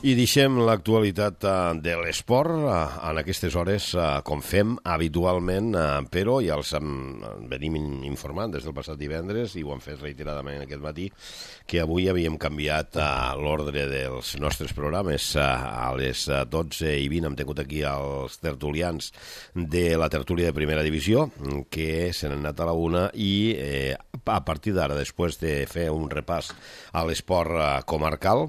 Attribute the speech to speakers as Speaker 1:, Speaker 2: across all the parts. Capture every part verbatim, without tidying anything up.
Speaker 1: I deixem l'actualitat de l'esport en aquestes hores, com fem habitualment, però ja els venim informant des del passat divendres i ho hem fet reiteradament aquest matí, que avui havíem canviat l'ordre dels nostres programes. A les dotze i vint hem tingut aquí els tertulians de la tertúlia de primera divisió, que se n'han anat a la una, i a partir d'ara, després de fer un repàs a l'esport comarcal,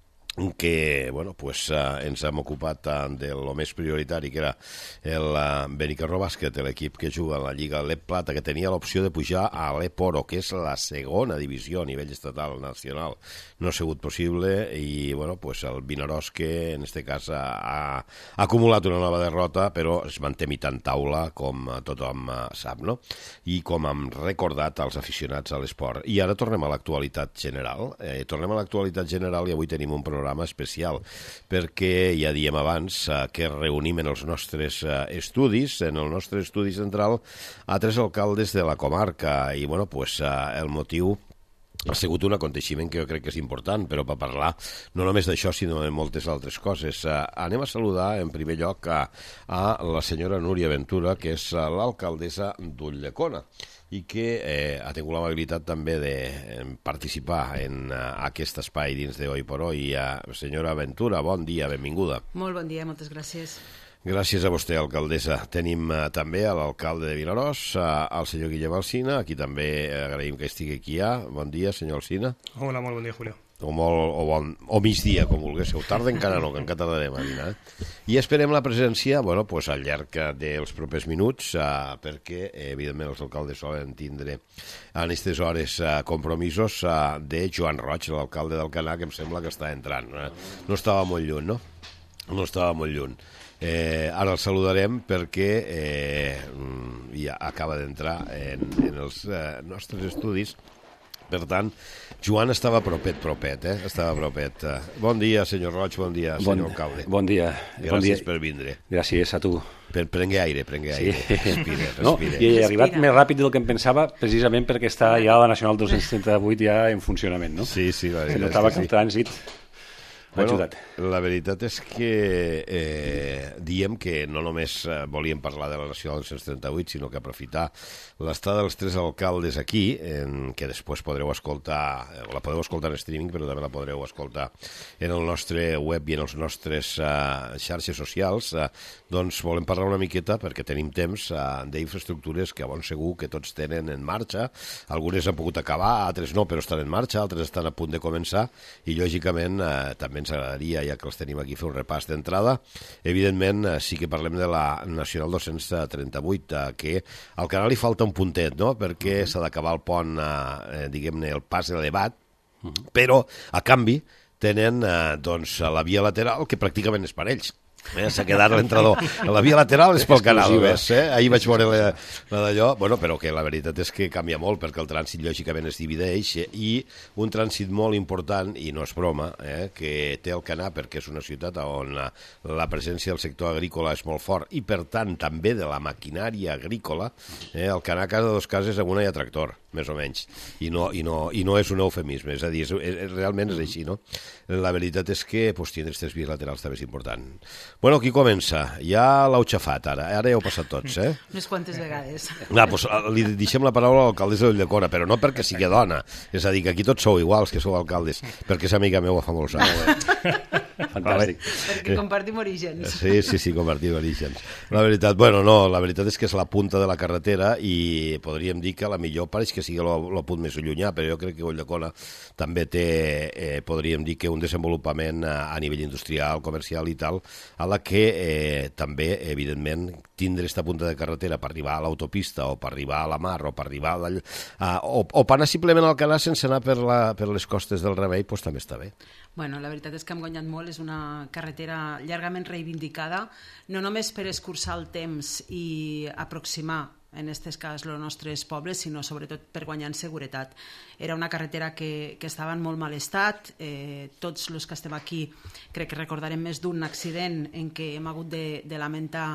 Speaker 1: que bueno, pues, uh, ens hem ocupat uh, de lo més prioritari, que era el uh, Benicarló Bàsquet, l'equip que juga a la Lliga L E P Plata, que tenia l'opció de pujar a l'E P Oro, que és la segona divisió a nivell estatal nacional. No ha sigut possible i bueno, pues, el Vinaròs, que en este cas ha, ha acumulat una nova derrota, però es manté mitant taula, com tothom uh, sap, no? I com hem recordat als aficionats a l'esport. I ara tornem a l'actualitat general. Eh, tornem a l'actualitat general i avui tenim un programa especial, perquè ja diem abans eh, que reunim en els nostres eh, estudis, en el nostre estudi central, a tres alcaldes de la comarca, i bueno, pues, eh, el motiu ha sigut un aconteixement que jo crec que és important, però per parlar no només d'això, sinó de moltes altres coses. Uh, anem a saludar, en primer lloc, a, a la senyora Núria Ventura, que és uh, l'alcaldessa d'Ulldecona, i que eh, ha tingut l'amabilitat també de eh, participar en uh, aquest espai dins de Hoy por Hoy. Uh, senyora Ventura, bon dia, benvinguda.
Speaker 2: Molt bon dia, moltes gràcies.
Speaker 1: Gràcies a vostè, alcaldessa. Tenim uh, també a l'alcalde de Vinaròs, uh, el senyor Guillem Alsina, aquí també uh, agraïm que estigui aquí ja. Bon dia, senyor Alsina.
Speaker 3: Hola, molt bon dia, Julio.
Speaker 1: O, molt, o, bon, o migdia, com vulguéssiu. Tarda encara no, que encara tardarem a dinar. Eh? I esperem la presència, bueno, pues, al llarg dels propers minuts, uh, perquè, eh, evidentment, els alcaldes solen tindre en aquestes hores uh, compromisos uh, de Joan Roig, l'alcalde d'Alcanar, que em sembla que està entrant. Eh? No estava molt lluny, no? No estava molt lluny. Eh, ara el saludarem perquè eh, ja acaba d'entrar en, en els eh, nostres estudis. Per tant, Joan estava propet, propet, eh? Estava propet. Bon dia, senyor Roig, bon dia, senyor
Speaker 4: bon,
Speaker 1: alcalde.
Speaker 4: Bon dia.
Speaker 1: Gràcies
Speaker 4: bon dia.
Speaker 1: per vindre.
Speaker 4: Gràcies a tu.
Speaker 1: Per, prengue aire, prengue
Speaker 4: sí.
Speaker 1: aire. Respire, respire.
Speaker 4: No, i he arribat Respira. més ràpid del que em pensava, precisament perquè està ja la Nacional dos-cents trenta-vuit ja en funcionament, no?
Speaker 1: Sí, sí. La
Speaker 4: Se notava que, que el trànsit...
Speaker 1: Bueno, la veritat és que eh, diem que no només eh, volíem parlar de la Nacional dos-cents trenta-vuit, sinó que aprofitar l'estada dels tres alcaldes aquí, en, que després podreu escoltar, eh, la podeu escoltar en streaming, però també la podreu escoltar en el nostre web i en els nostres eh, xarxes socials. Eh, doncs volem parlar una miqueta, perquè tenim temps, eh, d'infraestructures que bon segur que tots tenen en marxa. Algunes han pogut acabar, altres no, però estan en marxa, altres estan a punt de començar, i lògicament eh, també ens agradaria, ja que els tenim aquí, fer un repàs d'entrada. Evidentment, sí que parlem de la Nacional dos-cents trenta-vuit, que al canal li falta un puntet, no?, perquè s'ha d'acabar el pont, eh, diguem-ne, el pas elevat, però, a canvi, tenen eh, doncs, la via lateral, que pràcticament és per ells. Eh, s'ha quedat l'entrador. La via lateral és pel canal, ves, eh? Ahir vaig veure la, la d'allò, bueno, però que la veritat és que canvia molt, perquè el trànsit lògicament es divideix, eh? I un trànsit molt important, i no és broma, eh? que té Alcanar, perquè és una ciutat on la, la presència del sector agrícola és molt fort, i per tant també de la maquinària agrícola. eh? Alcanar, cada dos cases, amb una hi ha tractor, més o menys, i no, i no, i no és un eufemisme, és a dir, és, és, realment és així, no? La veritat és que pues, tindre aquestes vies laterals també és important. Bueno, qui comença? Ja l'heu xafat, ara. Ara ja heu passat tots, eh?
Speaker 2: Unes quantes vegades.
Speaker 1: Ah, doncs li deixem la paraula a l'alcaldessa d'Ulldecona, però no perquè sigui dona. És a dir, que aquí tots sou iguals, que sou alcaldes, perquè és amiga meva fa molts anys.
Speaker 4: Fantàstic.
Speaker 2: Perquè compartim orígens.
Speaker 1: Sí, sí, sí, compartim orígens. La veritat, bueno, no, la veritat és que és la punta de la carretera i podríem dir que la millor pareix que sigui el punt més llunyà, però jo crec que Ulldecona també té, eh, podríem dir que un desenvolupament a, a nivell industrial, comercial i tal, a la que eh, també, evidentment, tindre aquesta punta de carretera per arribar a l'autopista o per arribar a la mar o per arribar a, a, o, o per anar simplement al Canà sense anar per, la, per les costes del Remei, doncs també està bé.
Speaker 2: Bueno, la veritat és que hem guanyat molt, és una carretera llargament reivindicada, no només per escurçar el temps i aproximar en aquest cas els nostres pobles, sinó sobretot per guanyar en seguretat. Era una carretera que, que estava en molt mal estat, eh, tots els que estem aquí crec que recordarem més d'un accident en què hem hagut de, de lamentar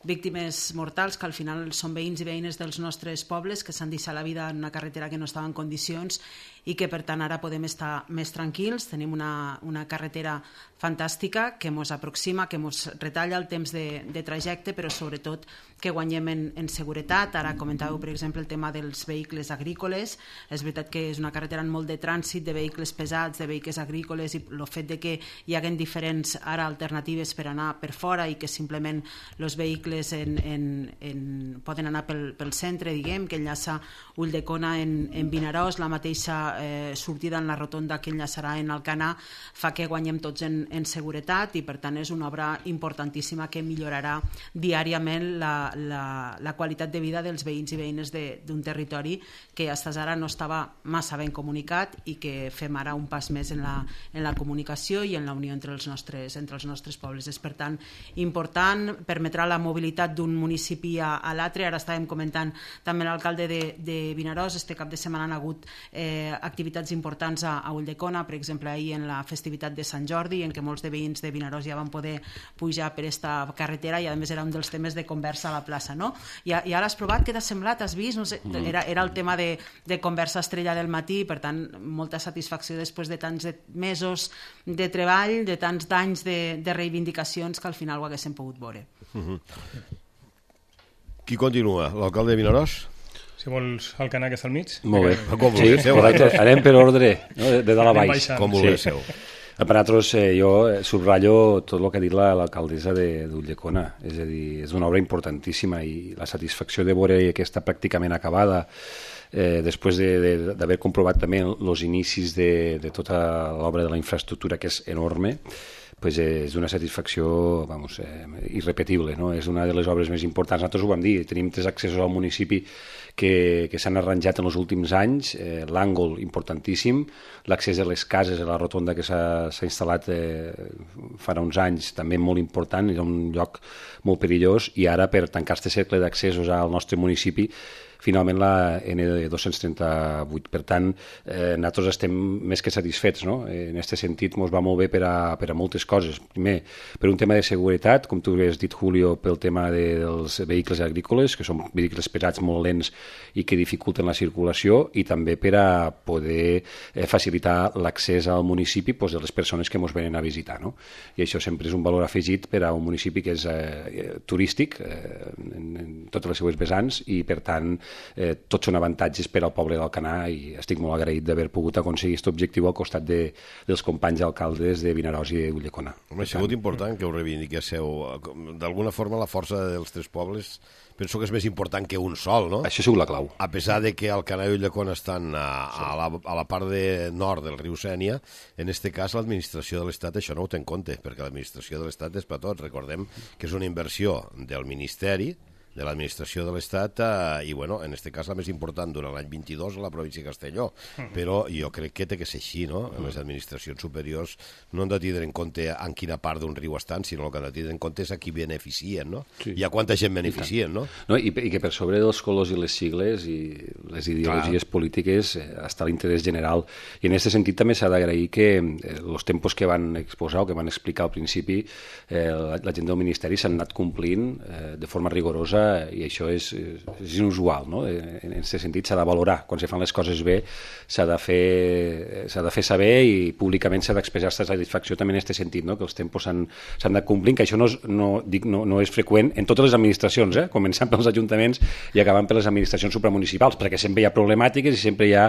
Speaker 2: víctimes mortals que al final són veïns i veïnes dels nostres pobles que s'han deixat la vida en una carretera que no estava en condicions i que per tant ara podem estar més tranquils. Tenim una, una carretera fantàstica que ens aproxima, que ens retalla el temps de, de trajecte, però sobretot que guanyem en, en seguretat. Ara comentàveu, per exemple, el tema dels vehicles agrícoles. És veritat que és una carretera amb molt de trànsit de vehicles pesats, de vehicles agrícoles, i el fet de que hi haguen diferents ara alternatives per anar per fora i que simplement els vehicles en, en, en, poden anar pel, pel centre, diguem, que enllaça Ulldecona en, en Vinaròs, la mateixa eh, sortida en la rotonda que enllaçarà en Alcanar, fa que guanyem tots en, en seguretat i per tant és una obra importantíssima que millorarà diàriament la, la, la qualitat de vida dels veïns i veïnes d'un territori que fins ara no estava massa ben comunicat i que fem ara un pas més en la, en la comunicació i en la unió entre els nostres, entre els nostres pobles. És per tant important, permetrà la mobilitat d'un municipi a, a l'altre. Ara estàvem comentant també l'alcalde de, de Vinaròs, este cap de setmana han hagut eh, activitats importants a, a Ulldecona, per exemple ahir en la festivitat de Sant Jordi, en què molts de veïns de Vinaròs ja van poder pujar per esta carretera i a més era un dels temes de conversa a la plaça, no? I, i ara has provat, què t'ha semblat, has vist? No sé, era, era el tema de, de conversa estrella del matí, per tant molta satisfacció després de tants de mesos de treball, de tants d'anys de, de reivindicacions que al final ho haguéssim pogut veure.
Speaker 1: Uh-huh. Qui continua? L'alcalde de Vinaròs?
Speaker 3: Si vols Alcanar, que està al mig.
Speaker 4: Molt bé.
Speaker 1: Com vulgueu.
Speaker 4: Sí, correcte. Anem per ordre, no? de, de dalt a baix.
Speaker 1: Com vulgueu.
Speaker 4: Sí. Per nosaltres, eh, jo subratllo tot el que ha dit l'alcaldessa d'Ulldecona. És a dir, és una obra importantíssima i la satisfacció de veure que està pràcticament acabada, eh, després d'haver comprovat també els inicis de, de tota l'obra de la infraestructura, que és enorme, pues és una satisfacció, vamos, eh, irrepetible, no? És una de les obres més importants. Nosaltres ho vam dir, tenim tres accessos al municipi que, que s'han arranjat en els últims anys, eh, l'àngol importantíssim, l'accés a les cases, a la rotonda que s'ha instal·lat eh, farà uns anys, també molt important, era un lloc molt perillós, i ara per tancar este cercle d'accessos al nostre municipi, finalment la ena dos-cents trenta-vuit. Per tant, eh, nosaltres estem més que satisfets, no? En aquest sentit ens va molt bé per a, per a moltes coses. Primer, per un tema de seguretat, com tu has dit, Julio, pel tema de, dels vehicles agrícoles, que són vehicles pesats molt lents i que dificulten la circulació, i també per a poder eh, facilitar l'accés al municipi pues, de les persones que ens venen a visitar, no? I això sempre és un valor afegit per a un municipi que és eh, turístic eh, en, en totes les seues vessants, i per tant Eh, tots són avantatges per al poble d'Alcanar, i estic molt agraït d'haver pogut aconseguir aquest objectiu al costat de, dels companys alcaldes de Vinaròs i d'Ulldecona.
Speaker 1: Ha sigut important que ho reivindiquéssiu. D'alguna forma la força dels tres pobles penso que és més important que un sol, no?
Speaker 4: Això ha sigut la clau.
Speaker 1: A pesar de que Alcanar i Ulldecona estan a, a, la, a la part de nord del riu Sénia, en aquest cas l'administració de l'Estat això no ho té en compte, perquè l'administració de l'Estat és per tots. Recordem que és una inversió del Ministeri, de l'administració de l'Estat, eh, i bueno, en aquest cas la més important durant l'any vint-i-dos a la província de Castelló, però jo crec que té que ser així, no? Les administracions superiors no han de tindre en compte en quina part d'un riu estan, sinó el que han de tindre en compte és a qui beneficien, no? Sí. I a quanta gent beneficien, no?
Speaker 4: No, i, i que per sobre dels colors i les sigles i les ideologies Clar. polítiques eh, està l'interès general, i en aquest sentit també s'ha d'agrair que eh, els tempos que van exposar o que van explicar al principi eh, la, la gent del Ministeri s'han anat complint eh, de forma rigorosa, i això és, és inusual, no? En aquest sentit s'ha de valorar. Quan se fan les coses bé s'ha de fer, s'ha de fer saber, i públicament s'ha d'expressar aquesta satisfacció també en aquest sentit, no? Que els tempos s'han de complir, que això no és, no, dic, no, no és freqüent en totes les administracions, eh? Començant pels ajuntaments i acabant per les administracions supramunicipals, perquè sempre hi ha problemàtiques i sempre hi ha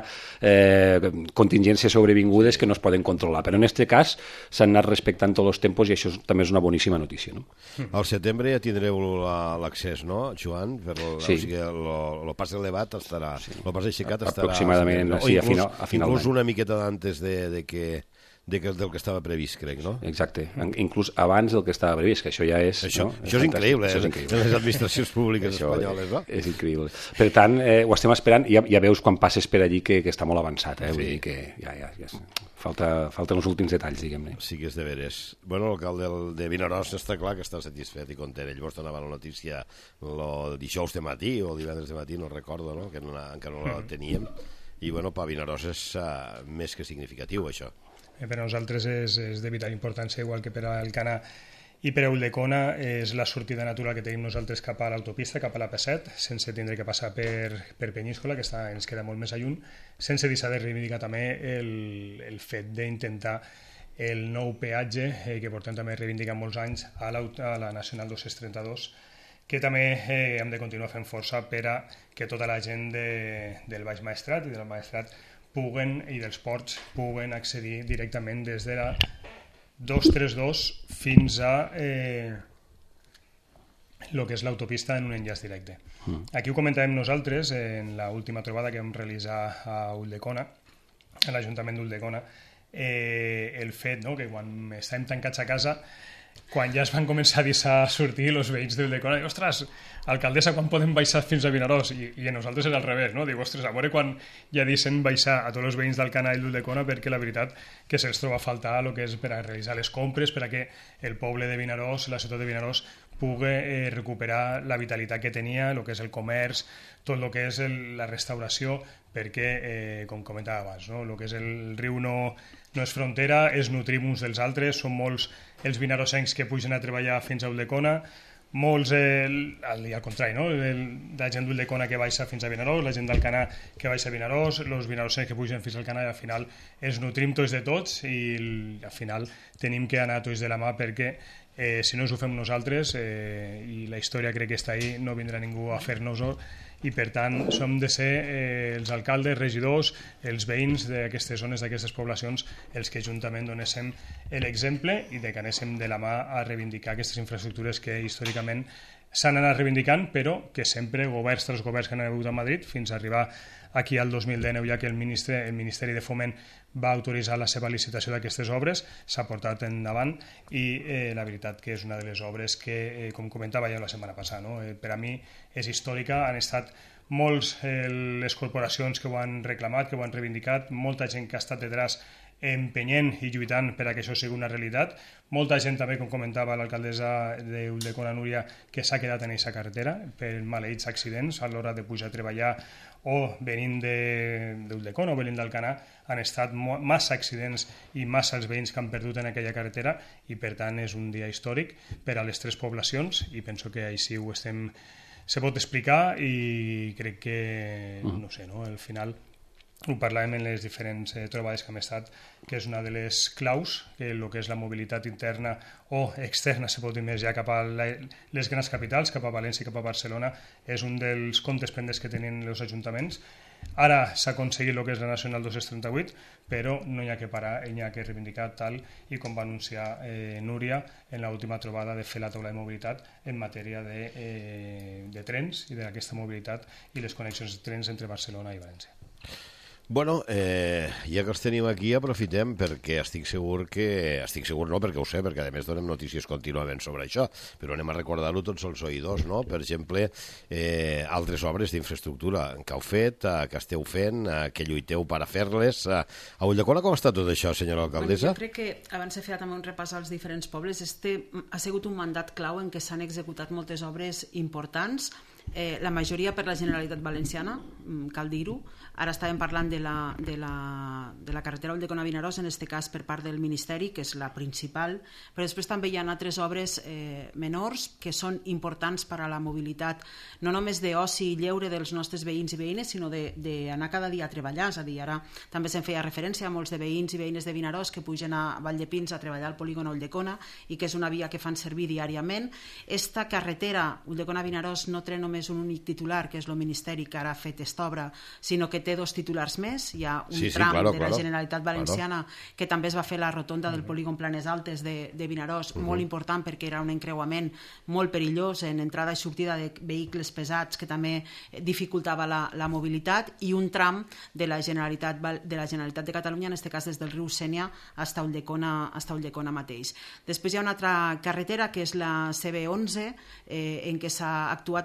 Speaker 4: eh, contingències sobrevingudes que no es poden controlar. Però en aquest cas s'han anat respectant tots els tempos, i això també és una boníssima notícia, no?
Speaker 1: Al setembre ja tindreu l'accés, no, Joan? Per el,
Speaker 4: sí.
Speaker 1: O sigui, el pas elevat estarà, sí. El pas aixecat estarà...
Speaker 4: Aproximadament,
Speaker 1: o
Speaker 4: sí,
Speaker 1: inclús,
Speaker 4: a final, a final
Speaker 1: inclús una miqueta d'antes de, de que... De que, del que estava previst, crec, no?
Speaker 4: Exacte, inclús abans del que estava previst, que això ja és...
Speaker 1: Això,
Speaker 4: no?
Speaker 1: això és increïble,
Speaker 4: això
Speaker 1: eh?
Speaker 4: és increïble.
Speaker 1: Les administracions públiques això espanyoles, no?
Speaker 4: És increïble. Per tant, eh, ho estem esperant, i ja, ja veus quan passes per allí que, que està molt avançat, eh?
Speaker 1: Sí.
Speaker 4: Vull dir que ja, ja, ja falta, falten els últims detalls, diguem-ne.
Speaker 1: Sí que és de veres. Bueno, l'alcalde de Vinaròs està clar que està satisfet i content. Ell vos donava la notícia el dijous de matí o el divendres de matí, no recordo, no? Que no, encara no la teníem. I, bueno, per Vinaròs és uh, més que significatiu, això.
Speaker 3: Per a nosaltres és, és de vital importància, igual que per a Alcanar i per Ulldecona és la sortida natural que tenim nosaltres cap a l'autopista, cap a la P set, sense tindre que passar per, per Penyíscola, que està, ens queda molt més a lluny, sense deixar de reivindicar també el, el fet d'intentar el nou peatge, eh, que portem també reivindicant molts anys a la, a la Nacional dos-cents trenta-dos, que també eh, hem de continuar fent força per a que tota la gent de, del Baix Maestrat i del Maestrat puguen, i dels ports puguen accedir directament des de la dos trenta dos fins a eh, el que és l'autopista en un enllaç directe. Mm. Aquí ho comentàvem nosaltres en l'última trobada que vam realitzar a Ulldecona, a l'Ajuntament d'Ulldecona, eh, el fet, no?, que quan estàvem tancats a casa, quan ja es van començar a deixar sortir els veïns d'Ulldecona, diu, ostres, alcaldessa, quan podem baixar fins a Vinaròs? I, i a nosaltres era al revés, no? Diu, ostres, a veure quan ja deixen baixar a tots els veïns d'Alcanar i d'Ulldecona, perquè la veritat que se'ls troba a faltar el que és per a realitzar les compres, per a que el poble de Vinaròs, la ciutat de Vinaròs, pugui eh, recuperar la vitalitat que tenia, el que és el comerç, tot el que és el, la restauració, perquè, eh, com comentava abans, no? El que és el riu no, no és frontera, és nutrim uns dels altres, són molts els vinarosencs que pugen a treballar fins a Ulldecona, molts, eh, al, al contrari, no? El, la gent d'Ulldecona que baixa fins a Vinaròs, la gent d'Alcanar que baixa a Vinaròs, els vinarosencs que pugen fins a Alcanar, i al final ens nutrim tots de tots i al final tenim que anar tots de la mà, perquè eh, si no ens ho fem nosaltres, eh, i la història crec que està ahí, no vindrà ningú a fer-nos-ho, i per tant som de ser eh, els alcaldes, regidors, els veïns d'aquestes zones, d'aquestes poblacions, els que juntament donéssim l'exemple i de que anéssim de la mà a reivindicar aquestes infraestructures que històricament s'han anat reivindicant, però que sempre governs tras governs que han hagut a Madrid, fins a arribar aquí al dos mil dinou, ja que el, ministre, el Ministeri de Foment va autoritzar la seva licitació d'aquestes obres, s'ha portat endavant i eh, la veritat que és una de les obres que, eh, com comentava ja la setmana passada, no? eh, per a mi és històrica, han estat molts eh, les corporacions que ho han reclamat, que ho han reivindicat, molta gent que ha estat detrás empenyent i lluitant per a que això sigui una realitat. Molta gent també, com comentava l'alcaldessa d'Ulldecona, Núria, que s'ha quedat en aquesta carretera per maleïts accidents a l'hora de pujar a treballar o venint d'Ulldecona o venint d'Alcanar. Han estat massa accidents i massa els veïns que han perdut en aquella carretera i per tant és un dia històric per a les tres poblacions i penso que així ho estem, se pot explicar i crec que, no sé, no? Al final ho parlàvem en les diferents eh, trobades que hem estat, que és una de les claus, que el que és la mobilitat interna o externa, se pot dir més ja cap a la, les grans capitals, cap a València i cap a Barcelona, és un dels comptes pendents que tenen els ajuntaments. Ara s'ha aconseguit el que és la Nacional dos-cents trenta-vuit, però no hi ha que parar, hi ha que reivindicar tal i com va anunciar eh, Núria en l'última trobada de fer la taula de mobilitat en matèria de, eh, de trens i d'aquesta mobilitat i les connexions de trens entre Barcelona i València.
Speaker 1: Bueno, eh, ja que els tenim aquí, aprofitem perquè estic segur que... Estic segur no, perquè ho sé, perquè a més donem notícies contínuament sobre això, però anem a recordar-ho tots els oïdors, no? Per exemple, eh, altres obres d'infraestructura que heu fet, eh, que esteu fent, eh, que lluiteu per a fer-les. Eh, a Ulldecona com està tot això, senyora alcaldessa?
Speaker 2: Bueno, jo crec que, abans de fer també un repàs als diferents pobles, este ha sigut un mandat clau en què s'han executat moltes obres importants, eh, la majoria per la Generalitat Valenciana, cal dir-ho. Ara estàvem parlant de la, de la, de la carretera Ulldecona-Vinaròs, en aquest cas per part del Ministeri, que és la principal, però després també hi ha altres obres eh, menors que són importants per a la mobilitat, no només d'oci i lleure dels nostres veïns i veïnes, sinó d'anar cada dia a treballar. És a dir, ara també se'n feia referència a molts de veïns i veïnes de Vinaròs que pugen a Valldepins a treballar al polígon Ulldecona i que és una via que fan servir diàriament. Esta carretera Ulldecona-Vinaròs no té només un únic titular, que és el Ministeri que ara ha fet esta obra, sinó que té dos titulars més. Hi ha un
Speaker 1: sí, sí,
Speaker 2: tram
Speaker 1: claro,
Speaker 2: de la
Speaker 1: claro,
Speaker 2: Generalitat Valenciana claro. que també es va fer la rotonda del polígon Planes Altes de, de Vinaròs, uh -huh. molt important perquè era un encreuament molt perillós en entrada i sortida de vehicles pesats que també dificultava la, la mobilitat, i un tram de la Generalitat de, la Generalitat de Catalunya, en aquest cas des del riu Sénia fins a Ulldecona, fins a Ulldecona mateix. Després hi ha una altra carretera que és la C B onze, eh, en què s'ha actuat per part de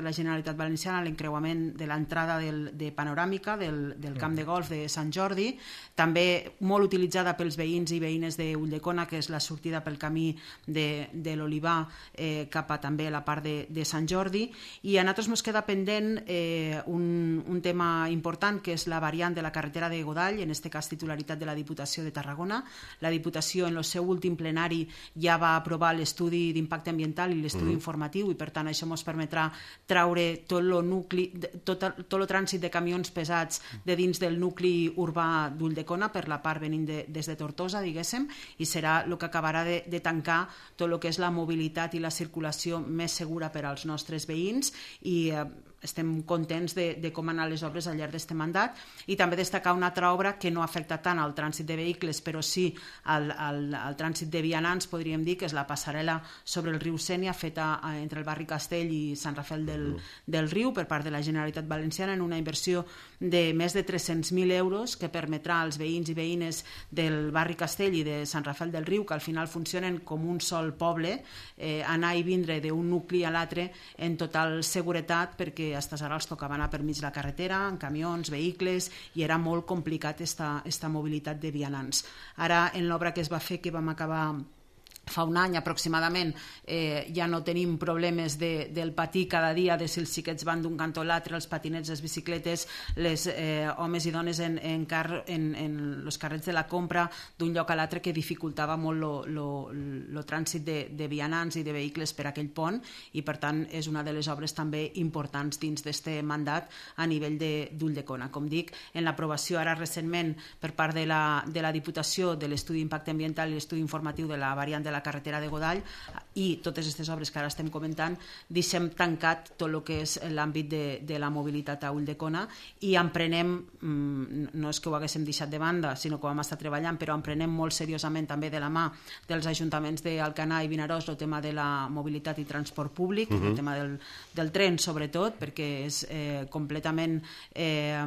Speaker 2: la Generalitat Valenciana l'encreuament de l'entrada de Panoràmica del, del camp de golf de Sant Jordi, també molt utilitzada pels veïns i veïnes de Ulldecona, que és la sortida pel camí de, de l'Olivar eh, cap a també la part de, de Sant Jordi, i a nosaltres ens queda pendent eh, un, un tema important, que és la variant de la carretera de Godall, en aquest cas titularitat de la Diputació de Tarragona. La Diputació en el seu últim plenari ja va aprovar l'estudi d'impacte ambiental i l'estudi mm. informatiu, i per tant això ens permetrà traure tot el nucli, tot, tot el trànsit de camions pesats de dins del nucli urbà d'Ulldecona per la part venint de, des de Tortosa, diguéssim, i serà el que acabarà de, de tancar tot el que és la mobilitat i la circulació més segura per als nostres veïns, i eh, estem contents de, de com han anat les obres al llarg d'aquest mandat, i també destacar una altra obra que no afecta tant al trànsit de vehicles, però sí al, al, al trànsit de vianants, podríem dir, que és la passarel·la sobre el riu Sénia, feta entre el barri Castell i Sant Rafel del, del Riu per part de la Generalitat Valenciana, en una inversió de més de tres-cents mil euros, que permetrà als veïns i veïnes del barri Castell i de Sant Rafel del Riu, que al final funcionen com un sol poble, eh, anar i vindre d'un nucli a l'altre en total seguretat, perquè fins ara els tocava anar per mig la carretera, en camions, vehicles, i era molt complicat esta, esta mobilitat de vianants. Ara, en l'obra que es va fer, que vam acabar fa un any aproximadament, eh, ja no tenim problemes de, del patir cada dia, de si els xiquets van d'un cantó a l'altre, els patinets, les bicicletes, les eh, homes i dones en, en, car, en, en els carrets de la compra d'un lloc a l'altre, que dificultava molt el trànsit de, de vianants i de vehicles per aquell pont, i per tant és una de les obres també importants dins d'aquest mandat a nivell d'Ulldecona. Com dic, en l'aprovació ara recentment per part de la, de la Diputació de l'estudi d'impacte ambiental i l'estudi informatiu de la variant de la carretera de Godall i totes aquestes obres que ara estem comentant, deixem tancat tot el que és l'àmbit de, de la mobilitat a Ulldecona, i emprenem, no és que ho haguéssim deixat de banda, sinó que ho hem estat treballant, però emprenem molt seriosament també de la mà dels ajuntaments d'Alcanar i Vinaròs el tema de la mobilitat i transport públic, uh-huh. el tema del, del tren sobretot, perquè és eh, completament eh,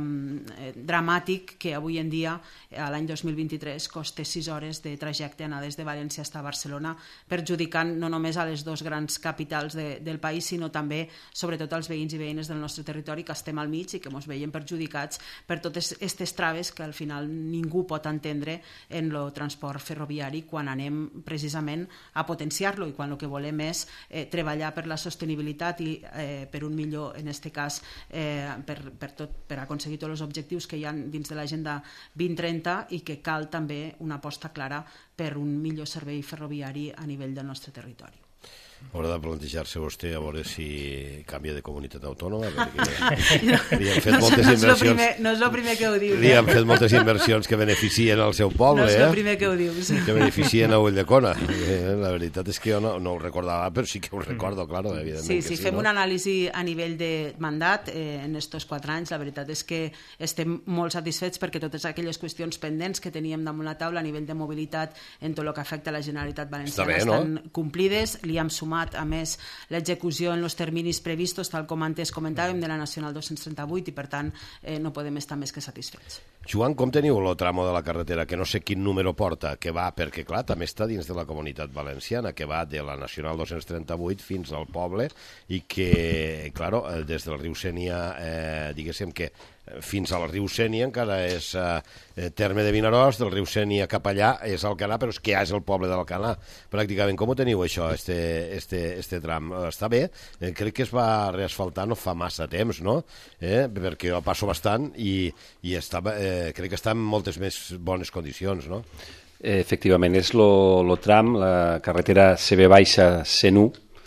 Speaker 2: dramàtic que avui en dia, a l'any dos mil vint-i-tres, costa sis hores de trajecte anar des de València fins a Barcelona, perjudicant no només a les dues grans capitals de, del país, sinó també, sobretot, als veïns i veïnes del nostre territori, que estem al mig i que ens veiem perjudicats per totes aquestes traves que al final ningú pot entendre en el transport ferroviari, quan anem precisament a potenciar-lo, i quan el que volem és eh, treballar per la sostenibilitat i eh, per un millor, en aquest cas, eh, per, per, tot, per aconseguir tots els objectius que hi ha dins de l'agenda vint trenta, i que cal també una aposta clara per un millor servei ferroviari a nivell del nostre territori.
Speaker 1: Haurà de plantejar-se vostè a veure si canvia de comunitat autònoma, perquè li han fet moltes inversions.
Speaker 2: No és el primer que ho dius.
Speaker 1: Li han fet moltes inversions que beneficien el seu poble.
Speaker 2: No és el primer que ho dius.
Speaker 1: Que beneficien a Ulldecona. La veritat és que jo no, no ho recordava, però sí que ho recordo, claro, evidentment.
Speaker 2: Sí, sí,
Speaker 1: sí,
Speaker 2: fem
Speaker 1: no?
Speaker 2: un anàlisi a nivell de mandat eh, en estos quatre anys. La veritat és que estem molt satisfets, perquè totes aquelles qüestions pendents que teníem damunt la taula a nivell de mobilitat en tot el que afecta a la Generalitat Valenciana
Speaker 1: bé, no?
Speaker 2: estan complides. Li hem sumat a més l'execució en els terminis previstos, tal com antes comentàvem, de la Nacional dos-cents trenta-vuit, i per tant eh, no podem estar més que satisfets.
Speaker 1: Joan, com teniu el tramo de la carretera, que no sé quin número porta, que va, perquè clar, també està dins de la Comunitat Valenciana, que va de la Nacional dos-cents trenta-vuit fins al poble, i que, claro, des del riu Sénia, eh, diguéssim que fins al riu Sénia encara és eh, terme de Vinaròs, del riu Sénia cap allà és Alcanar, però és que ja és el poble d'Alcanar. Pràcticament, com ho teniu això, este, este, este tram? Està bé? Eh, crec que es va reasfaltar no fa massa temps, no? Eh? Perquè jo passo bastant i, i estava, eh, crec que està en moltes més bones condicions, no?
Speaker 4: Efectivament, és el tram, la carretera C B baixa cent u,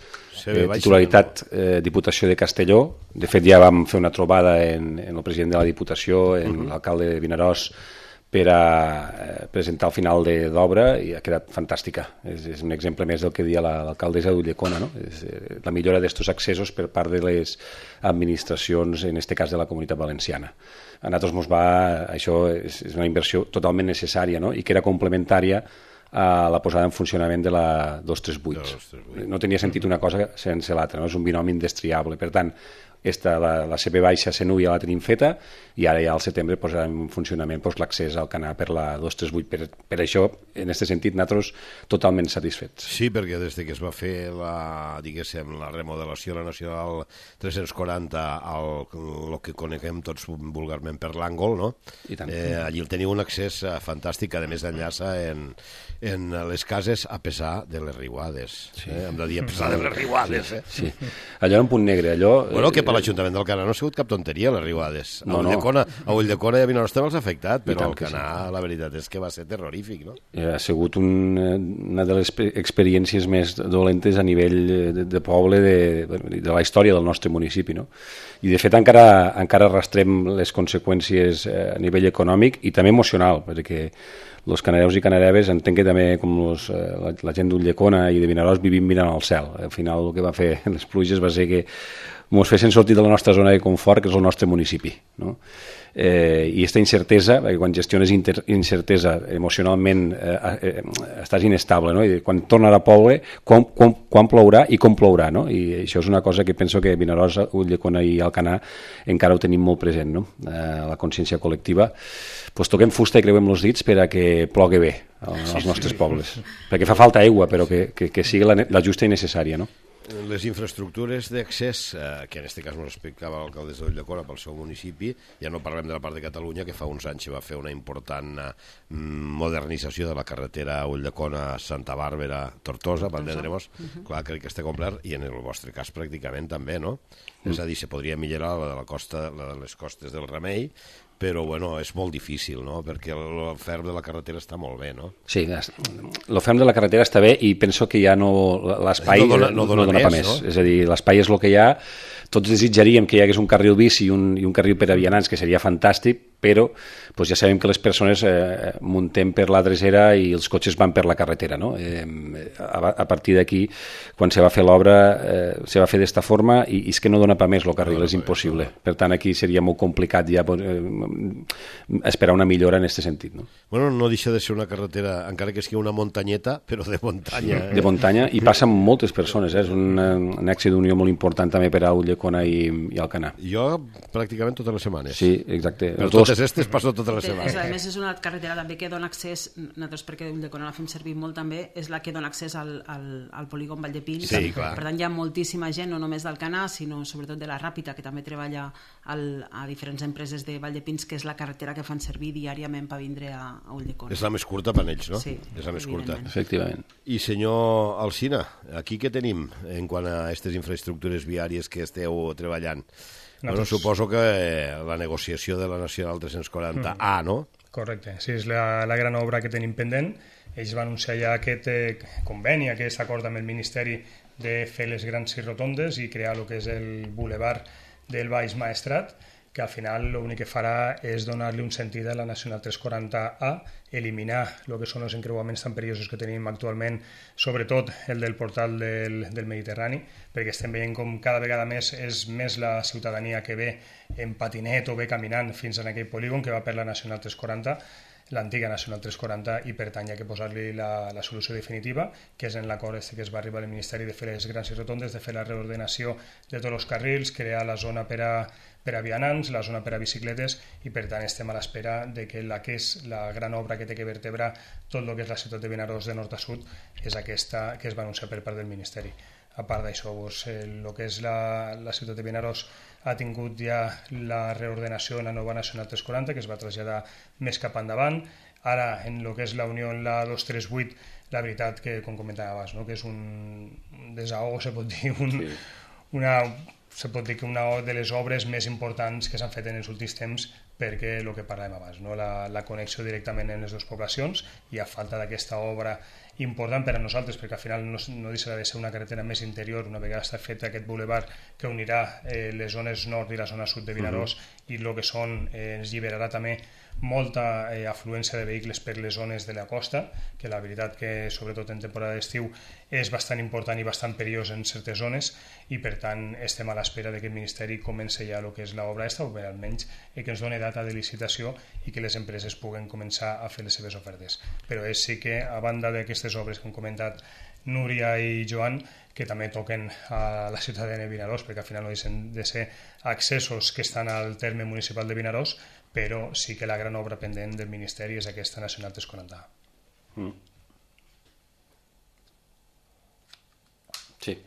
Speaker 4: Eh, titularitat eh, Diputació de Castelló. De fet, ja vam fer una trobada en, en el president de la Diputació, en uh-huh. l'alcalde de Vinaròs, per a eh, presentar el final d'obra, i ha quedat fantàstica. És, és un exemple més del que dia l'alcaldessa d'Ulldecona, no? És eh, la millora d'estos accessos per part de les administracions, en este cas de la Comunitat Valenciana. A nosaltres mos va, això és, és una inversió totalment necessària, no? I que era complementària a la posada en funcionament de la dos cents trenta-vuit. No tenia sentit una cosa sense l'altra, no? És un binomi indestriable. Per tant, esta, la, la C B baixa C N U ja la tenim feta i ara ja al setembre posarem en funcionament pues, l'accés al canal per la dos tres vuit. Per, per això, en aquest sentit, nosaltres totalment satisfets.
Speaker 1: Sí, perquè des que es va fer la, diguéssim, la remodelació de la Nacional tres-cents quaranta al el que coneguem tots vulgarment per l'àngol, no?
Speaker 4: I tant.
Speaker 1: Eh, allí el teniu un accés eh, fantàstic que a més enllaça en, en les cases a pesar de les riuades. Sí. Eh? Hem de dir a pesar de les riuades. Eh?
Speaker 4: Sí. Allò era un punt negre. Allò,
Speaker 1: bueno, que per l'Ajuntament del Canà no ha sigut cap tonteria, les riuades. A
Speaker 4: no, no.
Speaker 1: Ulldecona, a Ulldecona i a Vinaròs també els ha afectat, però el
Speaker 4: que
Speaker 1: Canà,
Speaker 4: sí.
Speaker 1: la veritat és que va ser terrorífic, no?
Speaker 4: Ha sigut un, una de les experiències més dolentes a nivell de, de poble de, de la història del nostre municipi, no? I de fet encara, encara arrastrem les conseqüències a nivell econòmic i també emocional, perquè els canareus i canareves entenc que també com los, la, la gent d'Ulldecona i de Vinaròs vivim mirant al cel. Al final el que va fer les pluges va ser que ens fessin sortir de la nostra zona de confort, que és el nostre municipi, no? Eh, i aquesta incertesa, perquè quan gestiones inter, incertesa emocionalment eh, eh, estàs inestable, no? I quan tornarà a ploure, quan, quan, quan plourà i com plourà, no? I això és una cosa que penso que Vinaròs, Ulldecona i Alcanar encara ho tenim molt present, no? Eh, la consciència col·lectiva. Pues toquem fusta i creuem els dits per a que plogui bé als sí, nostres sí. pobles, perquè fa falta aigua, però que, que, que sigui la, la justa i necessària, no?
Speaker 1: Les infraestructures d'accés, eh, que en aquest cas ens explicava l'alcalde d'Ulldecona pel seu municipi, ja no parlem de la part de Catalunya, que fa uns anys va fer una important eh, modernització de la carretera Ulldecona-Santa Bàrbara-Tortosa, per entendre-nos, uh -huh. clar, crec que està complert, i en el vostre cas pràcticament també, no? Mm. És a dir, se podria millorar la de la costa, la de les costes del Remei, però bueno, és molt difícil, no? Perquè el ferm de la carretera està molt bé, no?
Speaker 4: Sí, el ferm de la carretera està bé i penso que ja no... l'espai
Speaker 1: no dona, no dona, no dona més, més.
Speaker 4: No? És a dir, l'espai és el que hi ha. Tots desitjaríem que hi hagués un carril bici i un, i un carril per a vianants, que seria fantàstic, però pues ja sabem que les persones eh, muntem per la drecera i els cotxes van per la carretera, no? Eh, a, a partir d'aquí, quan se va fer l'obra, eh, se va fer d'esta forma i, i és que no dona per més el carril, no, és impossible. No. Per tant, aquí seria molt complicat ja eh, esperar una millora en aquest sentit, no?
Speaker 1: Bueno, no deixa de ser una carretera, encara que sigui una muntanyeta, però de muntanya. Eh?
Speaker 4: De muntanya, i passen moltes persones, eh? És un, un èxit d'unió molt important també per a Ulldecona i, i Alcanar.
Speaker 1: Jo pràcticament totes les setmanes.
Speaker 4: Sí, exacte.
Speaker 1: Però totes aquestes passo totes les setmanes.
Speaker 2: A més, és una carretera també que dona accés, nosaltres perquè Ulldecona la fem servir molt també, és la que dona accés al, al, al polígon Valldepins.
Speaker 1: Sí, clar.
Speaker 2: Per tant, hi ha moltíssima gent, no només d'Alcanar, sinó sobretot de la Ràpita, que també treballa al, a diferents empreses de Valldepins, que és la carretera que fan servir diàriament per vindre a, a Ulldecona.
Speaker 1: És la més curta per ells, no?
Speaker 2: Sí,
Speaker 1: és la més curta.
Speaker 4: Efectivament.
Speaker 1: I senyor Alsina, aquí què tenim en quant a aquestes infraestructures viàries que esteu treballant? No, bueno, suposo que la negociació de la Nacional tres-cents quaranta A, mm. no?
Speaker 3: Correcte, sí, és la, la gran obra que tenim pendent. Ells van anunciar ja aquest eh, conveni, aquest acord amb el Ministeri de fer les grans i rotondes i crear el que és el bulevard del Baix Maestrat, que al final l'únic que farà és donar-li un sentit a la Nacional tres-cents quaranta A, eliminar el que són els encreuaments tan perillosos que tenim actualment, sobretot el del portal del, del Mediterrani, perquè estem veient com cada vegada més és més la ciutadania que ve en patinet o ve caminant fins a aquell polígon que va per la Nacional tres-cents quaranta, l'antiga Nacional tres-cents quaranta, i per tant hi ha que posar-li la, la solució definitiva, que és en l'acord que es va arribar al Ministeri de fer les grans i rotondes, de fer la reordenació de tots els carrils, crear la zona per a per a vianants, la zona per a bicicletes, i per tant estem a l'espera de que la que és la gran obra que té que vertebrar tot el que és la ciutat de Vinaròs de nord a sud és aquesta que es va anunciar per part del Ministeri. A part d'això, doncs, el que és la, la ciutat de Vinaròs ha tingut ja la reordenació en la nova Nacional tres-cents quaranta, que es va traslladar més cap endavant. Ara, en el que és la Unió en la dos tres vuit, la veritat que, com comentava abans, no? que és un desahogo, se pot dir, un, sí. una... se pot dir que una de les obres més importants que s'han fet en els últims temps, perquè el que parlàvem abans, no? la, la connexió directament en les dues poblacions, i a falta d'aquesta obra important per a nosaltres, perquè al final no, no deixarà de ser una carretera més interior, una vegada està fet aquest bulevard que unirà eh, les zones nord i la zona sud de Vinaròs, uh-huh. i el que són, eh, ens lliberarà també molta eh, afluència de vehicles per les zones de la costa, que la veritat que sobretot en temporada d'estiu és bastant important i bastant perillós en certes zones, i per tant estem a l'espera que el Ministeri comenci ja el que és l'obra esta, o bé almenys eh, que ens doni data de licitació i que les empreses puguen començar a fer les seves ofertes. Però és sí que, a banda d'aquestes obres que han comentat Núria i Joan, que també toquen a la ciutat de Vinaròs, perquè al final no deixen de ser accessos que estan al terme municipal de Vinaròs, però sí que la gran obra pendent del Ministeri és aquesta Nacional tres quaranta.
Speaker 4: Mm. Sí.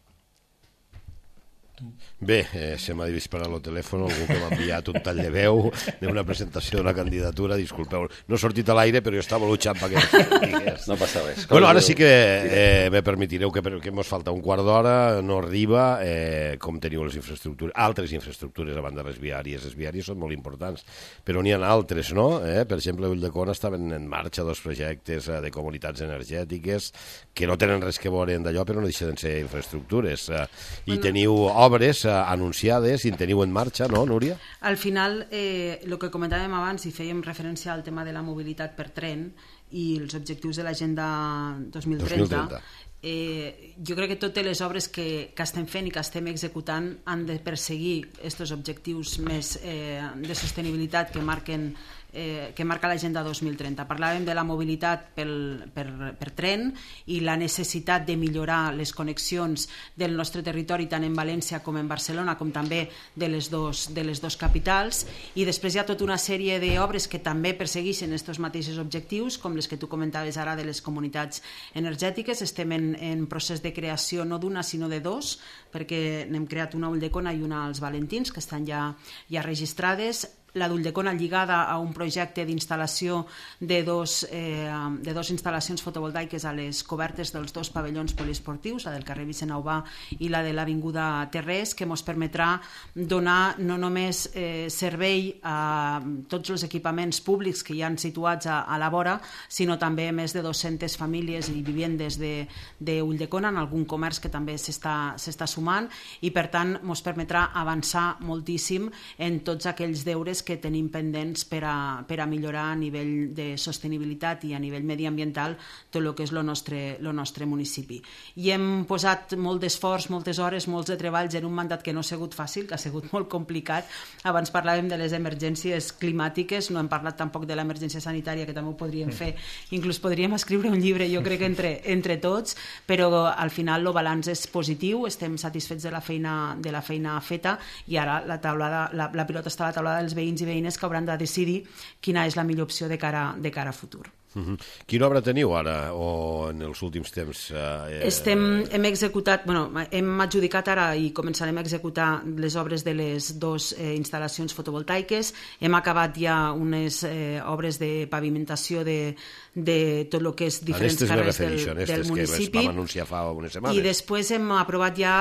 Speaker 1: Bé, eh, se m'ha disparat el telèfon, algú que m'ha enviat un tall de veu d'una presentació d'una candidatura, disculpeu, no he sortit a l'aire però jo estava luchant perquè
Speaker 4: no passa res.
Speaker 1: Bueno, ara sí que eh, me permetireu que, que mos falta un quart d'hora, no arriba, eh, com teniu les infraestructures, altres infraestructures a banda de les viàries, les viàries són molt importants, però n'hi ha altres, no? Eh? Per exemple, a Ulldecona estaven en marxa dos projectes eh, de comunitats energètiques que no tenen res que veure d'allò, però no deixen de ser infraestructures, eh, i bueno, teniu obres eh, anunciades i en teniu en marxa, no, Núria?
Speaker 2: Al final, eh, el que comentàvem abans i fèiem referència al tema de la mobilitat per tren i els objectius de l'Agenda dos mil trenta, dos mil trenta. Eh, jo crec que totes les obres que, que estem fent i que estem executant han de perseguir aquests objectius més eh, de sostenibilitat que marquen Eh, que marca l'Agenda dos mil trenta. Parlàvem de la mobilitat pel, per, per tren i la necessitat de millorar les connexions del nostre territori tant en València com en Barcelona, com també de les dos, de les dos capitals, i després hi ha tota una sèrie d'obres que també persegueixen aquests mateixos objectius, com les que tu comentaves ara de les comunitats energètiques. Estem en, en procés de creació no d'una sinó de dos, perquè n'hem creat una a Ulldecona i una als Valentins, que estan ja, ja registrades. La d'Ulldecona lligada a un projecte d'instal·lació de, dos, eh, de dos instal·lacions fotovoltaiques a les cobertes dels dos pavellons poliesportius, la del carrer Vicent Aubà i la de l'Avinguda Terrés, que ens permetrà donar no només eh, servei a tots els equipaments públics que hi han situats a, a la vora, sinó també més de dues-centes famílies i vivendes d'Ulldecona, en algun comerç que també s'està sumant, i per tant ens permetrà avançar moltíssim en tots aquells deures que tenim pendents per a, per a millorar a nivell de sostenibilitat i a nivell mediambiental tot el que és el nostre, el nostre municipi. I hem posat molt d'esforç, moltes hores, molts de treballs en un mandat que no ha sigut fàcil, que ha sigut molt complicat. Abans parlàvem de les emergències climàtiques, no hem parlat tampoc de l'emergència sanitària, que també ho podríem fer. Inclús podríem escriure un llibre, jo crec que entre, entre tots, però al final el balanç és positiu, estem satisfets de la feina, de la feina feta, i ara la, taulada, la, la pilota està a la taulada dels veïns i veïnes que hauran de decidir quina és la millor opció de cara, de cara a futur.
Speaker 1: Uh-huh. Quina obra teniu ara o en els últims temps? Eh...
Speaker 2: Estem, hem executat, bueno, hem adjudicat ara i començarem a executar les obres de les dues eh, instal·lacions fotovoltaiques. Hem acabat ja unes eh, obres de pavimentació de, de tot el que és diferents carrers del, del municipi.
Speaker 1: Que vam anunciar fa unes setmanes.
Speaker 2: I després hem aprovat ja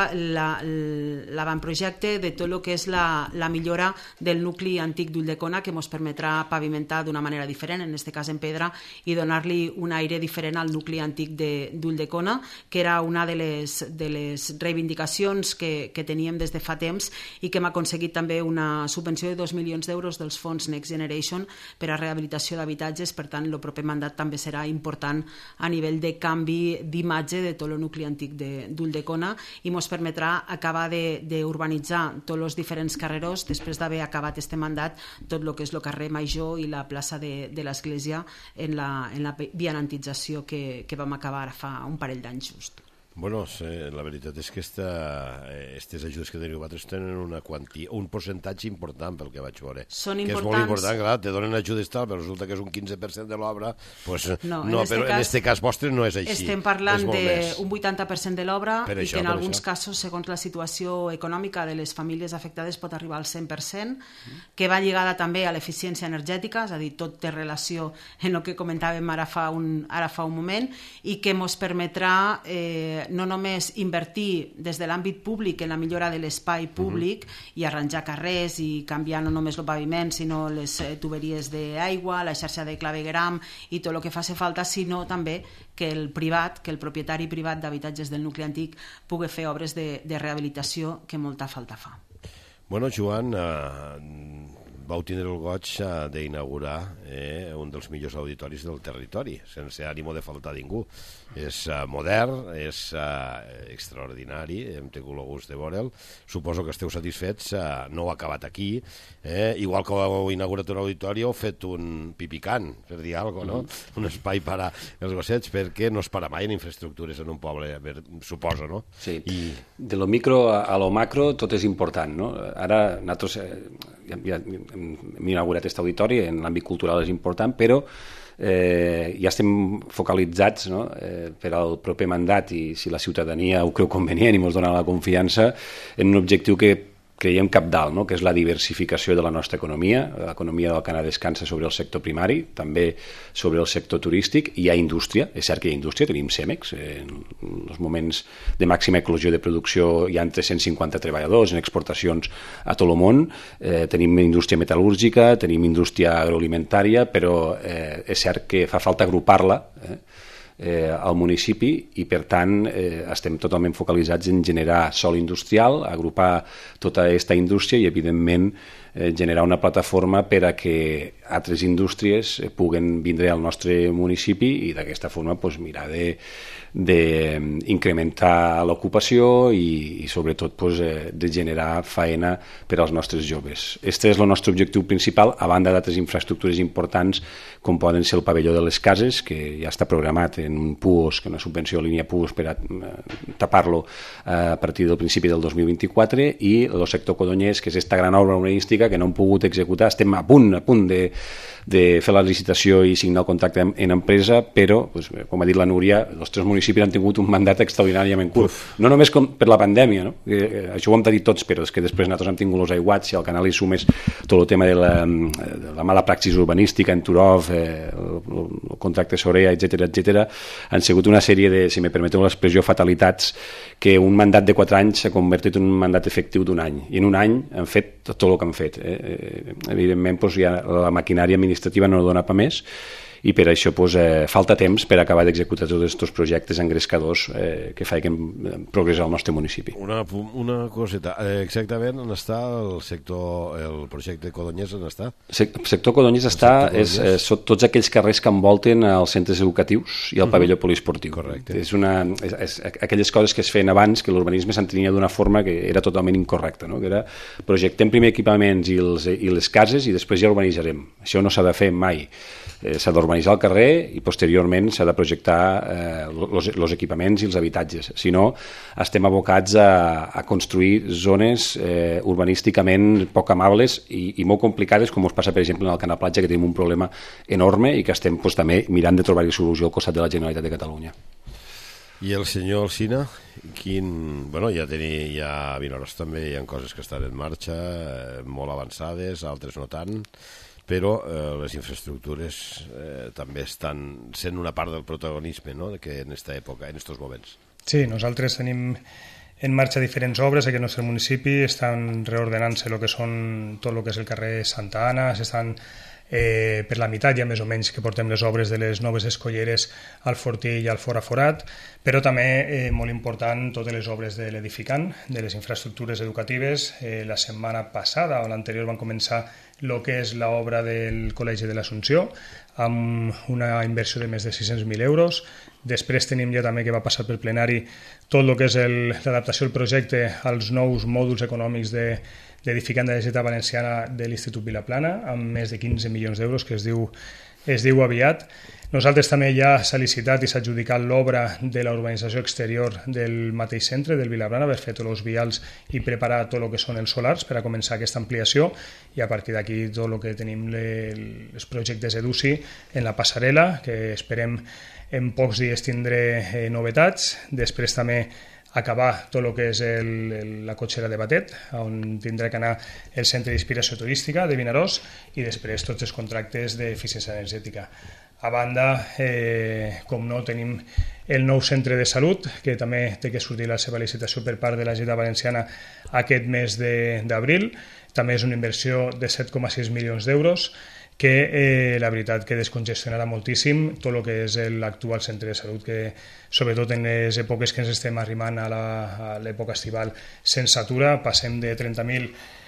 Speaker 2: l'avantprojecte de tot el que és la, la millora del nucli antic d'Ulldecona, que ens permetrà pavimentar d'una manera diferent, en aquest cas en pedra, i donar-li un aire diferent al nucli antic d'Ulldecona, que era una de les, de les reivindicacions que, que teníem des de fa temps i que hem aconseguit també una subvenció de dos milions d'euros dels fons Next Generation per a rehabilitació d'habitatges. Per tant, el proper mandat també serà important a nivell de canvi d'imatge de tot el nucli antic d'Ulldecona i ens permetrà acabar d'urbanitzar tots els diferents carrerons després d'haver acabat este mandat, tot el que és el carrer Major i la plaça de, de l'Església en la en la vianantització que, que vam acabar fa un parell d'anys just.
Speaker 1: Bueno, la veritat és que aquestes ajudes que teniu vosaltres tenen una quantia, un percentatge important pel que vaig veure.
Speaker 2: Són
Speaker 1: importants. Que és molt important, clar, te donen ajudes tal, però resulta que és un quinze per cent de l'obra, pues, no, no en però cas, en aquest cas vostre no és així.
Speaker 2: Estem parlant d'un vuitanta per cent de l'obra i
Speaker 1: això,
Speaker 2: que en alguns
Speaker 1: això.
Speaker 2: casos, segons la situació econòmica de les famílies afectades, pot arribar al cent per cent, mm. que va lligada també a l'eficiència energètica, és a dir, tot té relació en el que comentàvem ara fa un, ara fa un moment, i que ens permetrà eh, no només invertir des de l'àmbit públic en la millora de l'espai públic uh-huh. i arranjar carrers i canviar no només el paviment sinó les tuberies d'aigua, la xarxa de clavegueram i tot el que faci falta, sinó també que el privat, que el propietari privat d'habitatges del nucli antic pugui fer obres de, de rehabilitació que molta falta fa.
Speaker 1: Bueno, Joan, eh, vau tindre el goig uh, d'inaugurar eh, un dels millors auditoris del territori, sense ànimo de faltar a ningú. És uh, modern, és uh, extraordinari, hem tingut el gust de veure'l. Suposo que esteu satisfets, uh, no ho ha acabat aquí. Eh? Igual que heu inaugurat un auditori, heu fet un pipicant, per dir alguna cosa, no? Mm. Un espai per als gossets, perquè no es para mai en infraestructures en un poble, suposo, no?
Speaker 4: Sí,
Speaker 1: I...
Speaker 4: de lo micro a lo macro tot és important, no? Ara nosaltres eh, ja, ja hem inaugurat aquest auditori, en l'àmbit cultural és important, però eh, ja estem focalitzats, no? eh, per al proper mandat, i si la ciutadania ho creu convenient i ens dona la confiança, en un objectiu que creiem cabdal, no? Que és la diversificació de la nostra economia. L'economia del Canà descansa sobre el sector primari, també sobre el sector turístic. Hi ha indústria, és cert que hi ha indústria, tenim Cemex, en els moments de màxima eclosió de producció hi ha tres-cents cinquanta treballadors en exportacions a tot el món, eh, tenim indústria metal·lúrgica, tenim indústria agroalimentària, però eh, és cert que fa falta agrupar-la, eh? Eh, al municipi, i per tant eh, estem totalment focalitzats en generar sòl industrial, agrupar tota aquesta indústria i evidentment eh, generar una plataforma per a que altres indústries eh, puguen vindre al nostre municipi i d'aquesta forma pues, mirar de d'incrementar l'ocupació i, i sobretot pues, eh, de generar faena per als nostres joves. Este és el nostre objectiu principal, a banda d'altres infraestructures importants com poden ser el pavelló de les cases, que ja està programat en un P U O S, que una subvenció de línia P U O S per a eh, tapar-lo a partir del principi del dos mil vint-i-quatre, i el sector Codonyès, que és aquesta gran obra urbanística que no hem pogut executar. Estem a punt, a punt de, de fer la licitació i signar el contracte en, en empresa, però, pues, com ha dit la Núria, els tres municipis han tingut un mandat extraordinàriament curt. Uf. No només com per la pandèmia, no? Que, eh, això ho hem dit tots, però és que després nosaltres hem tingut els aiguats, si al canal hi sumes tot el tema de la, de la mala praxis urbanística en Turov, eh, el, el contracte Sorea, etcètera, etcètera, han sigut una sèrie de, si me permeteu l'expressió, fatalitats, que un mandat de quatre anys s'ha convertit en un mandat efectiu d'un any, i en un any han fet tot el que han fet. Eh? Eh, evidentment, doncs, ja la maquinària administrativa no dona per més, i per això pues, eh, falta temps per acabar d'executar tots aquests projectes engrescadors eh, que facin progressar al nostre municipi.
Speaker 1: Una, una coseta, eh, exactament on està el sector, el projecte Codonyès, on està?
Speaker 4: El sector Codonyès està, és, eh, són tots aquells carrers que envolten els centres educatius i el uh -huh. pavelló poliesportiu.
Speaker 1: Correcte.
Speaker 4: És, una, és, és aquelles coses que es feien abans, que l'urbanisme s'entenia d'una forma que era totalment incorrecta, no? Que era projectem primer equipaments i, els, i les cases i després ja urbanitzarem. Això no s'ha de fer mai. Eh, s'ha d'urbanitzar el carrer i posteriorment s'ha de projectar els eh, equipaments i els habitatges. Si no, estem abocats a, a construir zones eh, urbanísticament poc amables i, i molt complicades, com us passa, per exemple, en el Canal Platja, que tenim un problema enorme i que estem pues, també mirant de trobar-hi solució al costat de la Generalitat de Catalunya.
Speaker 1: I el senyor Alsina, quin... Bueno, ja tenia, ja a Vinaròs també hi ha coses que estan en marxa, eh, molt avançades, altres no tant, però eh, les infraestructures eh, també estan sent una part del protagonisme, no?, que en aquesta època, en aquests moments.
Speaker 3: Sí, nosaltres tenim en marxa diferents obres aquí al nostre municipi, estan reordenant-se el que són tot el que és el carrer Santa Anna, s'estan eh, per la meitat ja més o menys que portem les obres de les noves escolleres al Fortí i al Fora Forat, però també eh, molt important totes les obres de l'edificant, de les infraestructures educatives. Eh, la setmana passada o l'anterior van començar el que és l'obra del Col·legi de l'Assumpció, amb una inversió de més de sis-cents mil euros. Després tenim ja també, que va passar pel plenari, tot el que és l'adaptació del projecte als nous mòduls econòmics de, d'edificant de la Generalitat Valenciana de l'Institut Vilaplana, amb més de quinze milions d'euros, que es diu, es diu aviat. Nosaltres també ja s'ha licitat i s'ha adjudicat l'obra de la urbanització exterior del mateix centre, del Vilaplana, per fer tots els vials i preparar tot el que són els solars per a començar aquesta ampliació, i a partir d'aquí tot el que tenim els projectes d'E D U C I en la passarel·la, que esperem en pocs dies tindré eh, novetats. Després també acabar tot el que és el, el, la cotxera de Batet, on tindrà que anar el centre d'inspiració turística de Vinaròs, i després tots els contractes d'eficiència energètica. A banda, eh, com no, tenim el nou centre de salut, que també té que sortir la seva licitació per part de la Generalitat Valenciana aquest mes d'abril. També és una inversió de set coma sis milions d'euros, que eh, la veritat que descongestionarà moltíssim tot el que és l'actual centre de salut, que sobretot en les èpoques que ens estem arrimant a l'època estival se'ns satura, passem de trenta mil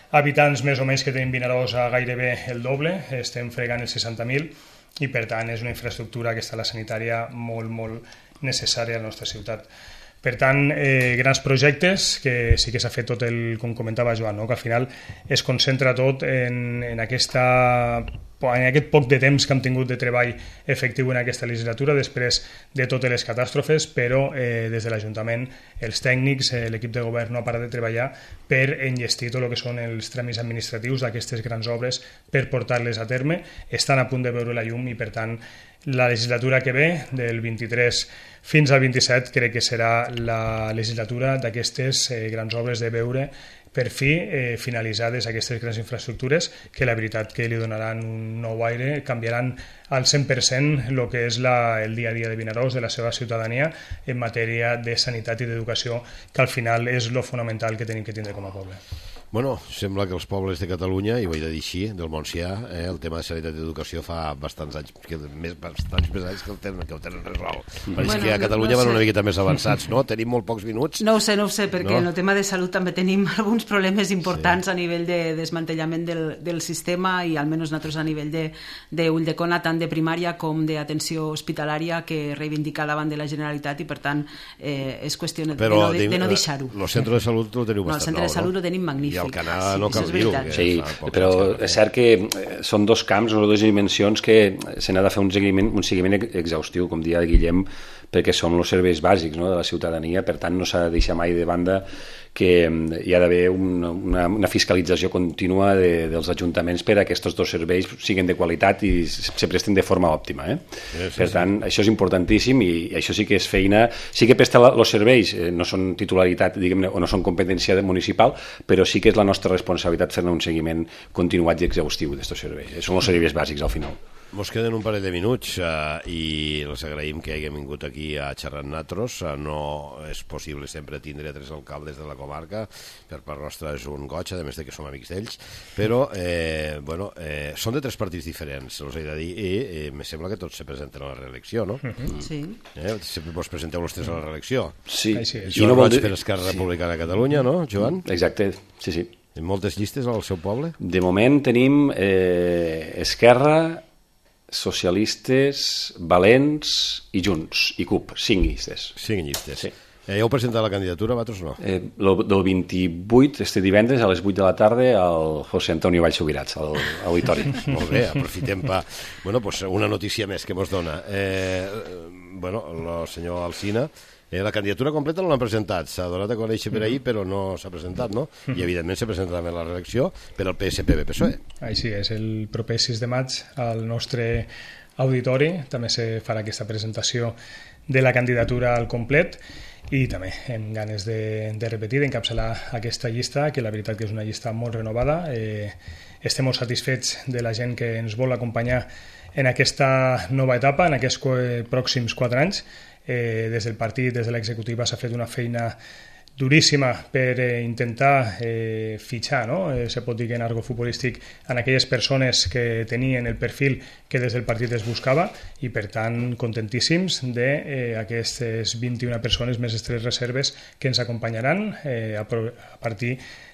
Speaker 3: habitants més o menys que tenim Vinaròs a gairebé el doble, estem fregant els seixanta mil i per tant és una infraestructura que està a la sanitària molt, molt necessària a la nostra ciutat. Per tant, eh, grans projectes que sí que s'ha fet tot el, com comentava Joan, no? Que al final es concentra tot en, en, aquesta, en aquest poc de temps que hem tingut de treball efectiu en aquesta legislatura després de totes les catàstrofes, però eh, des de l'Ajuntament, els tècnics, eh, l'equip de govern no ha parat de treballar per enllestir tot el que són els tràmits administratius d'aquestes grans obres per portar-les a terme. Estan a punt de veure la llum i, per tant, la legislatura que ve, del vint-i-tres fins al vint-i-set, crec que serà la legislatura d'aquestes eh, grans obres de veure per fi eh, finalitzades aquestes grans infraestructures que la veritat que li donaran un nou aire, canviaran al cent per cent el que és la, el dia a dia de Vinaròs, de la seva ciutadania en matèria de sanitat i d'educació, que al final és lo fonamental que tenim que tindre com a poble.
Speaker 1: Bueno, sembla que els pobles de Catalunya, i ho he de dir així, del Montsià, eh, el tema de sanitat i educació fa bastants anys, que més, bastants més anys que, el tenen, que ho tenen resolt. Pareix bueno, que a Catalunya no, no van una miqueta més avançats, no? Tenim molt pocs minuts.
Speaker 2: No ho sé, no ho sé, perquè no? En el tema de salut també tenim alguns problemes importants sí. A nivell de desmantellament del, del sistema i almenys nosaltres a nivell de, de Ulldecona, tant de primària com d'atenció hospitalària, que reivindica davant de la Generalitat i per tant eh, és qüestió de,
Speaker 1: Però,
Speaker 2: de, no, de, de no deixar-ho.
Speaker 1: El centre de salut ho teniu
Speaker 2: no,
Speaker 1: bastant nou, no?
Speaker 2: El centre de salut ho tenim magnífic.
Speaker 1: I el canal no cal dir-ho.
Speaker 4: Sí, però és cert que són dos camps o dues dimensions que se n'ha de fer un seguiment, un seguiment exhaustiu, com dia Guillem, perquè són els serveis bàsics, no?, de la ciutadania, per tant no s'ha de deixar mai de banda que hi ha d'haver una, una, una fiscalització contínua de, dels ajuntaments per a que aquests dos serveis siguin de qualitat i se presten de forma òptima. Eh? Sí, sí, per tant, sí. Això és importantíssim i això sí que és feina. Sí que prestar els serveis eh, no són titularitat, diguem-ne, o no són competència municipal, però sí que és la nostra responsabilitat fer-ne un seguiment continuat i exhaustiu d'aquests serveis. Són els serveis bàsics al final.
Speaker 1: Mos queden un parell de minuts uh, i els agraïm que haguem vingut aquí a xerrar amb nosaltres. Uh, no és possible sempre tindre tres alcaldes de la comarca, per part nostra és un goig, a més de que som amics d'ells, però eh, bueno, eh, són de tres partits diferents, us he de dir, i eh, me sembla que tots se presenten a la reelecció, no?
Speaker 2: Uh-huh. Sí.
Speaker 1: Eh, sempre vos presenteu els tres a la reelecció.
Speaker 4: Sí.
Speaker 1: Joan no Roig dir... per Esquerra Republicana de Catalunya, no, Joan?
Speaker 4: Exacte, sí, sí.
Speaker 1: En moltes llistes al seu poble?
Speaker 4: De moment tenim eh, Esquerra, Socialistes, Valents i Junts, i C U P, cinc llistes.
Speaker 1: Cinc llistes.
Speaker 4: Sí.
Speaker 1: Eh, heu presentat la candidatura, vosaltres no?
Speaker 4: Eh, lo, del vint-i-vuit, este divendres, a les vuit de la tarda, al José Antonio Vallsubirats, al auditori.
Speaker 1: Molt bé, aprofitem pa... Bueno, pues una notícia més que mos dona. Eh, bueno, el senyor Alsina, eh, la candidatura completa no l'han presentat, s'ha donat a conèixer per ahir, però no s'ha presentat, no? I evidentment s'ha presentat també la reelecció per al P S P B P S O E.
Speaker 3: Així és, el proper sis de maig al nostre auditori també se farà aquesta presentació de la candidatura al complet i també hem ganes de, de repetir, d'encapçalar aquesta llista, que la veritat que és una llista molt renovada. Eh, estem molt satisfets de la gent que ens vol acompanyar en aquesta nova etapa, en aquests pròxims quatre anys. Eh, des del partit, des de l'executiva s'ha fet una feina duríssima per eh, intentar eh, fitxar, no? eh, se pot dir que en argot futbolístic, en aquelles persones que tenien el perfil que des del partit es buscava i per tant contentíssims d'aquestes eh, vint-i-una persones més les tres reserves que ens acompanyaran eh, a, pro a partir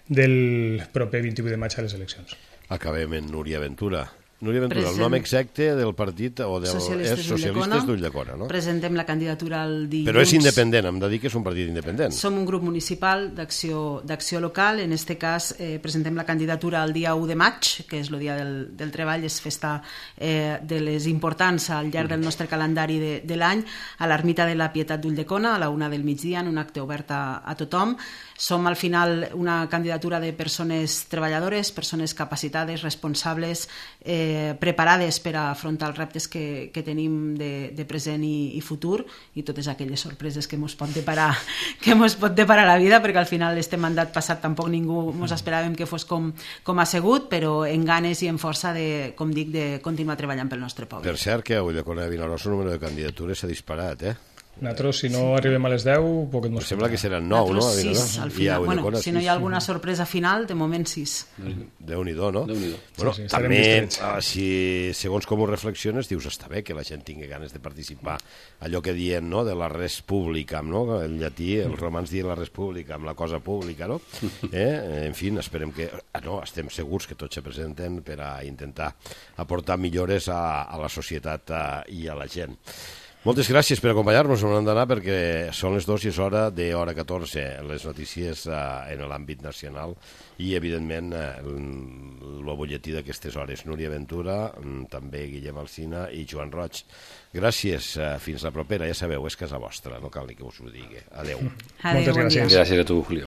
Speaker 3: del proper vint-i-vuit de maig a les eleccions.
Speaker 1: Acabem en Núria Ventura. Núria Ventura, Present. El nom exacte del partit o del,
Speaker 2: Socialistes
Speaker 1: és Socialistes d'Ulldecona, no?
Speaker 2: Presentem la candidatura al dilluns.
Speaker 1: Però és independent, hem de dir que és un partit independent.
Speaker 2: Som un grup municipal d'acció local, en este cas eh, presentem la candidatura el dia u de maig, que és el dia del, del treball, és festa eh, de les importants al llarg del nostre calendari de, de l'any, a l'Ermita de la Pietat d'Ulldecona, a la una del migdia, en un acte obert a, a tothom. Som al final una candidatura de persones treballadores, persones capacitades, responsables, eh, preparades per a afrontar els reptes que, que tenim de, de present i, i futur i totes aquelles sorpreses que mos pot deparar que mos pot deparar la vida, perquè al final este mandat passat tampoc ningú mos esperàvem que fos com, com ha sigut, però en ganes i en força de, com dic, de continuar treballant pel nostre poble.
Speaker 1: Per cert que a Ulldecona de Vinaròs el número de candidatures s'ha disparat, eh?
Speaker 3: Nosaltres, si no arribem a les deu, poquet mos
Speaker 1: Sembla que seran nou, no?
Speaker 2: Nosaltres sis, al final.
Speaker 1: I
Speaker 2: Bueno,
Speaker 1: Ulldecona,
Speaker 2: si no hi
Speaker 1: sis.
Speaker 2: ha alguna sorpresa final, de moment sis.
Speaker 1: Déu-n'hi-do, no?
Speaker 4: Déu-n'hi-do.
Speaker 1: Bueno,
Speaker 3: Sí, sí, estarem
Speaker 1: també,
Speaker 3: distretes.
Speaker 1: ah, si, segons com ho reflexiones, dius, està bé que la gent tingui ganes de participar. Allò que diem, no?, de la res pública, no?, en llatí, els romans diuen la res pública, amb la cosa pública, no? Eh? En fi, esperem que... Ah, no, estem segurs que tots se presenten per a intentar aportar millores a, a la societat a, i a la gent. Moltes gràcies per acompanyar-nos, on hem d'anar, perquè són les dues i és hora de hora catorze, les notícies eh, en l'àmbit nacional i, evidentment, eh, el, el butlletí d'aquestes hores. Núria Ventura, també Guillem Alsina i Joan Roig. Gràcies, eh, fins la propera. Ja sabeu, és casa vostra, no cal ni que us ho digui. Adéu.
Speaker 2: Adéu,
Speaker 3: Moltes
Speaker 2: bon dia.
Speaker 3: gràcies.
Speaker 4: Gràcies a tu, Julio.